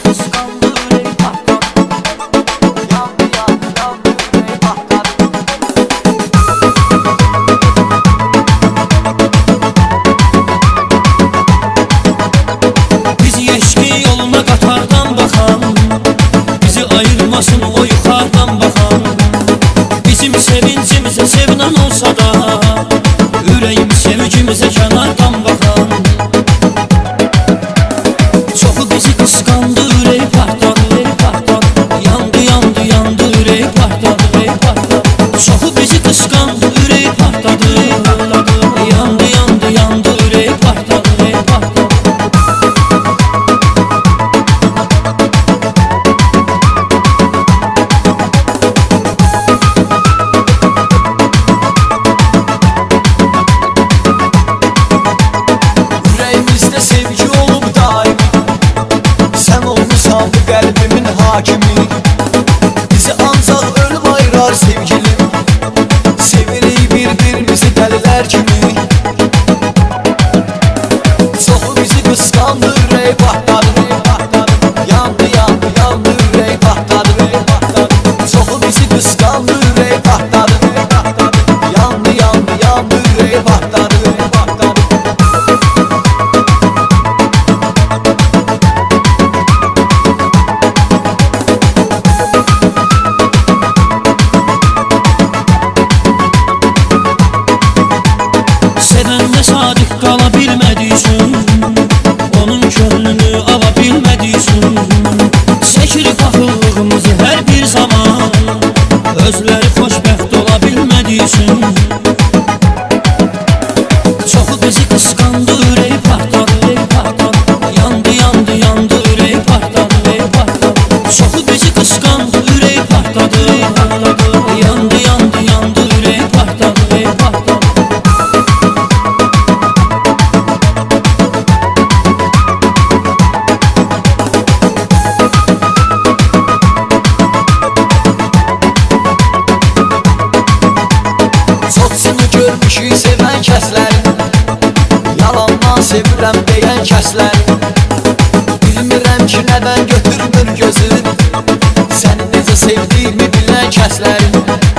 Sevincimizə sevinən olsa da, ürəyim sevgimizə kənardan baxan. Çoxu bizi qısqandı, ürək partladı, yandı, yandı, yandı, ürək partladı. Çoxu bizi qısqandı, ürək partladı, yandı, yandı, yandı, ürək partladı. Qəlbimin hakimi bizi ancaq ölüm ayırar sevgilim. Sevirik bir-birimizi dəlilər kimi. Çoxu bizi qısqandı, ürək partladı, yandı, yandı, yandı, ürək partladı. Çoxu bizi qısqandı, ürək partladı, yandı, yandı, yandı, ürək partladı. Sadık qala bilmədiysin, onun könlünü ala bilmədiysin. Çəkir paxıllığımızı hər bir zaman, özləri xoşbəxt ola bilmədiysin. Çoxu bizi qısqandı, ürək partladı, yandı, yandı, yandı, ürək partladı. Çoxu bizi qısqandı, ürək partladı, yandı, yandı, yandı, ürək partladı. Görmüşük sevən kəsləri, yalandan sevirəm deyən kəsləri. Bilmirəm ki nədən götürmür gözün, səni necə sevdiyimi bilən kəsləri.